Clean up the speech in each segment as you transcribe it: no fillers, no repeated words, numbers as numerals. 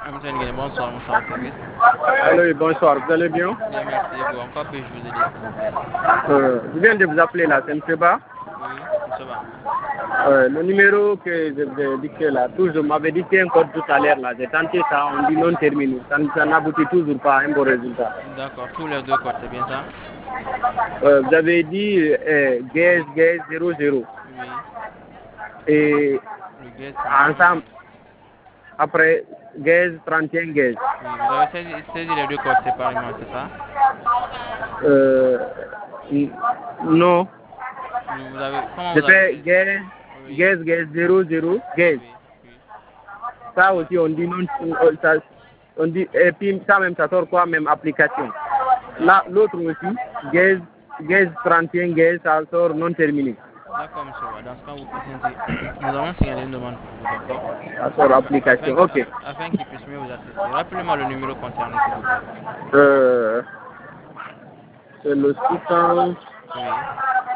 Bonsoir, Moussa au service. Allô et bonsoir, vous allez bien? Bien, merci. Et vous, encore puis-je vous aider, s'il vous plaît? Je viens de vous appeler là, c'est M. Ba. Oui, monsieur Ba. Le numéro que je vous ai dicté là, toujours, m'avait dicté un code tout à l'heure là, j'ai tenté ça, on dit non terminé, ça n'aboutit toujours pas à un bon résultat. D'accord, tous les deux codes, c'est bien ça? Vous avez dit gaz 00 Oui, et le gaz 31 ensemble, gaz. après gaz 31 gaz. Oui, vous avez saisi les deux codes séparément, c'est ça? Euh, non, Vous avez, comment je vous avez fais saisi? Oui, gaz 00 gaz. oui, oui. Ça aussi, on dit non, on dit, et puis ça même, ça sort quoi, même application. Là, l'autre aussi, gaz 31 gaz, ça sort non terminé. D'accord, monsieur Ba. Dans ce cas, vous patientez. Nous allons signaler une demande pour vous, d'accord? Ça sort application, ok. Afin qu'il puisse mieux vous assister. Rappelez-moi le numéro concerné, s'il vous plaît. Euh, c'est le 600, Oui,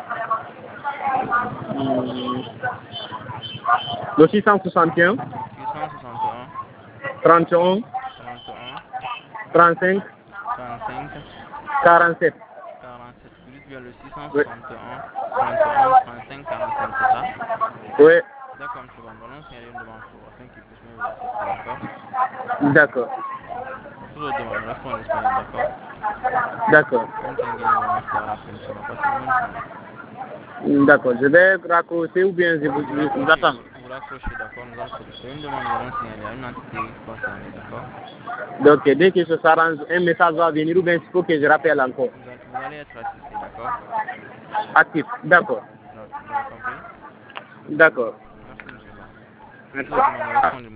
hum, le 661, 661, 31, 31, 35, 35. 47. 47. Vous dites bien le Oui, 661, 31, 35, 47, c'est ça? oui, D'accord, monsieur Van. Nous allons signaler une demande pour afin qu'il puisse mieux vous assister, d'accord? d'accord, Pour votre demande, nous restons disponibles, d'accord? d'accord, Merci d'avoir appelé, monsieur Van. Passez une bonne journée. d'accord. Je vais raccrocher ou bien je vous attends. Vous raccrochez, d'accord? Nous allons, c'est une demande, nous allons signaler à une entité concernée, d'accord? Donc, dès que ça s'arrange, un message va venir ou bien il faut que je rappelle encore. Vous allez être assisté, d'accord? Actif, d'accord, Vous avez compris? d'accord. Merci, monsieur Ba. Pour Merci. votre demande, nous restons